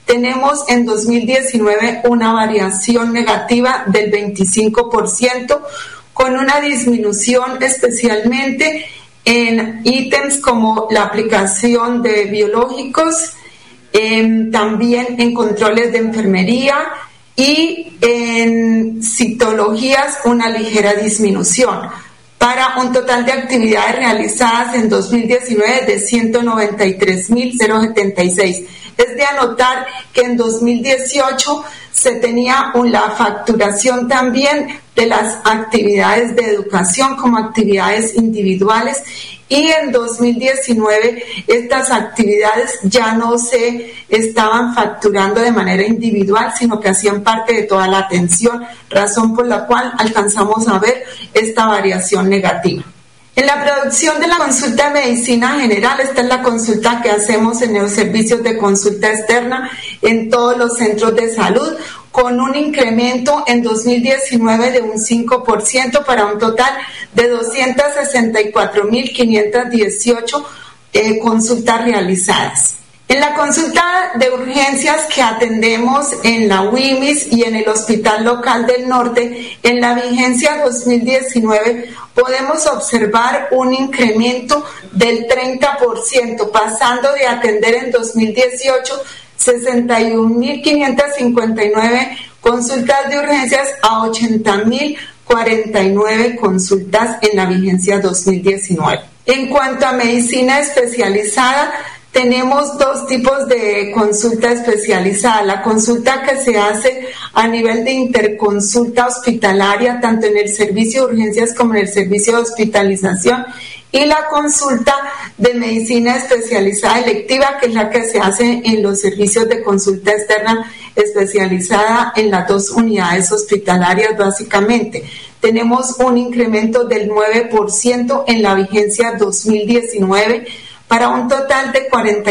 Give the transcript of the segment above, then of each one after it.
tenemos en 2019 una variación negativa del 25%, con una disminución especialmente en ítems como la aplicación de biológicos, también en controles de enfermería y en citologías una ligera disminución, para un total de actividades realizadas en 2019 de 193.076. Es de anotar que en 2018 se tenía la facturación también de las actividades de educación como actividades individuales, y en 2019 estas actividades ya no se estaban facturando de manera individual, sino que hacían parte de toda la atención, razón por la cual alcanzamos a ver esta variación negativa. En la producción de la consulta de medicina general, esta es la consulta que hacemos en los servicios de consulta externa en todos los centros de salud, con un incremento en 2019 de un 5% para un total de 264.518 consultas realizadas. En la consulta de urgencias que atendemos en la UIMIS y en el Hospital Local del Norte, en la vigencia 2019 podemos observar un incremento del 30%, pasando de atender en 2018 61.559 consultas de urgencias a 80.049 consultas en la vigencia 2019. En cuanto a medicina especializada, tenemos dos tipos de consulta especializada: la consulta que se hace a nivel de interconsulta hospitalaria, tanto en el servicio de urgencias como en el servicio de hospitalización, y la consulta de medicina especializada electiva, que es la que se hace en los servicios de consulta externa especializada en las dos unidades hospitalarias básicamente. Tenemos un incremento del 9% en la vigencia 2019, para un total de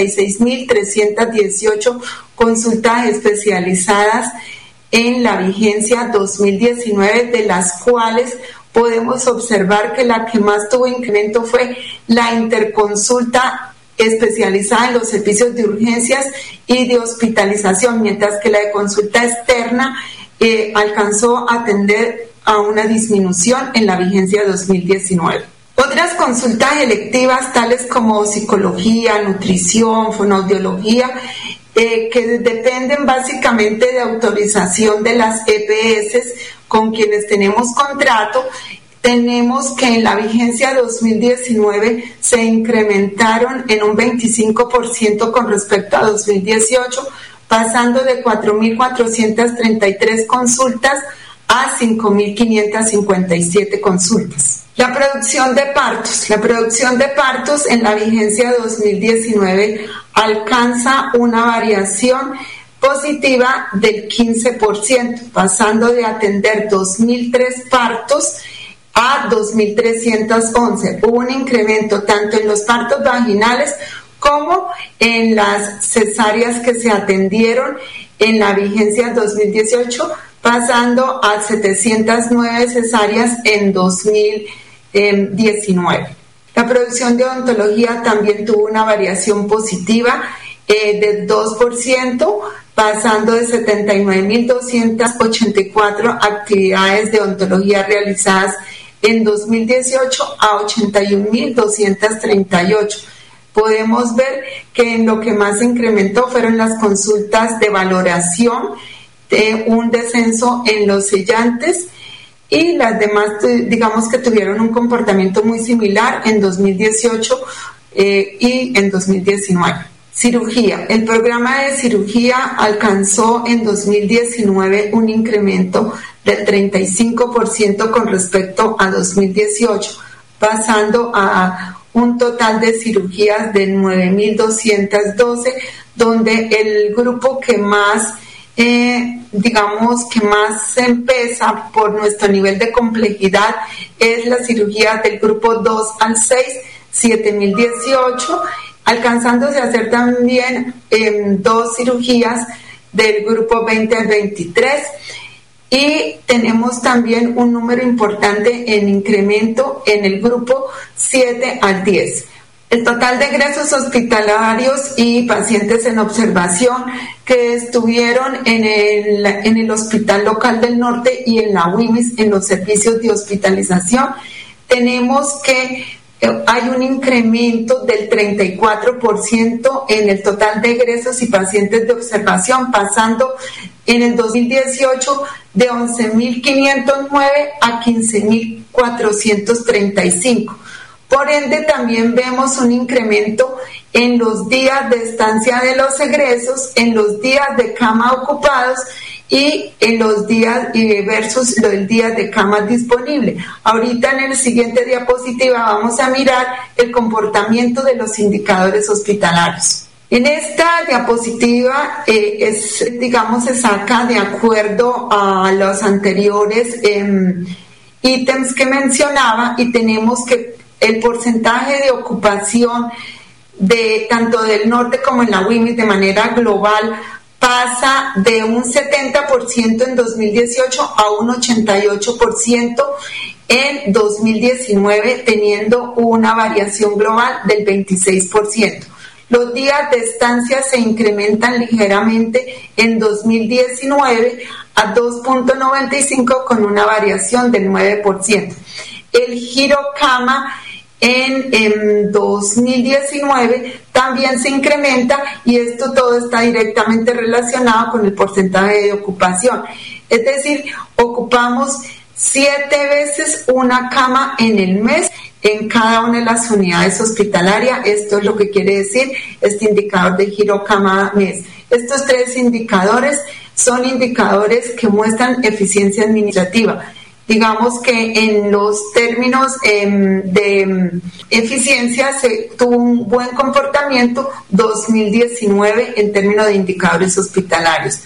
46.318 consultas especializadas en la vigencia 2019, de las cuales podemos observar que la que más tuvo incremento fue la interconsulta especializada en los servicios de urgencias y de hospitalización, mientras que la de consulta externa alcanzó a atender a una disminución en la vigencia 2019. Otras consultas electivas, tales como psicología, nutrición, fonoaudiología, que dependen básicamente de autorización de las EPS con quienes tenemos contrato, tenemos que en la vigencia 2019 se incrementaron en un 25% con respecto a 2018, pasando de 4.433 consultas a 5.557 consultas. La producción de partos. La producción de partos en la vigencia 2019 alcanza una variación positiva del 15%, pasando de atender 2.003 partos a 2.311. Hubo un incremento tanto en los partos vaginales como en las cesáreas que se atendieron en la vigencia 2018, pasando a 709 cesáreas en 2019. La producción de odontología también tuvo una variación positiva del 2%, pasando de 79.284 actividades de odontología realizadas en 2018 a 81.238. Podemos ver que en lo que más se incrementó fueron las consultas de valoración, un descenso en los sellantes, y las demás, digamos que tuvieron un comportamiento muy similar en 2018 y en 2019. Cirugía. El programa de cirugía alcanzó en 2019 un incremento del 35% con respecto a 2018, pasando a un total de cirugías de 9.212, donde el grupo que más que más se empieza por nuestro nivel de complejidad es la cirugía del grupo 2 al 6, 7.018, alcanzándose a hacer también dos cirugías del grupo 20 al 23, y tenemos también un número importante en incremento en el grupo 7 al 10. El total de egresos hospitalarios y pacientes en observación que estuvieron en el Hospital Local del Norte y en la UIMIS en los servicios de hospitalización, tenemos que hay un incremento del 34% en el total de egresos y pacientes de observación, pasando en el 2018 de 11.509 a 15.435. Por ende, también vemos un incremento en los días de estancia de los egresos, en los días de cama ocupados y en los días versus los días de cama disponibles. Ahorita en el siguiente diapositiva vamos a mirar el comportamiento de los indicadores hospitalarios. En esta diapositiva se saca de acuerdo a los anteriores ítems que mencionaba, y tenemos que el porcentaje de ocupación de tanto del norte como en la UIMIS de manera global pasa de un 70% en 2018 a un 88% en 2019, teniendo una variación global del 26%. Los días de estancia se incrementan ligeramente en 2019 a 2.95 con una variación del 9%. El giro cama en 2019 también se incrementa, y esto todo está directamente relacionado con el porcentaje de ocupación. Es decir, ocupamos 7 veces una cama en el mes en cada una de las unidades hospitalarias. Esto es lo que quiere decir este indicador de giro cama mes. Estos 3 indicadores son indicadores que muestran eficiencia administrativa. Digamos que en los términos de eficiencia se tuvo un buen comportamiento 2019 en términos de indicadores hospitalarios.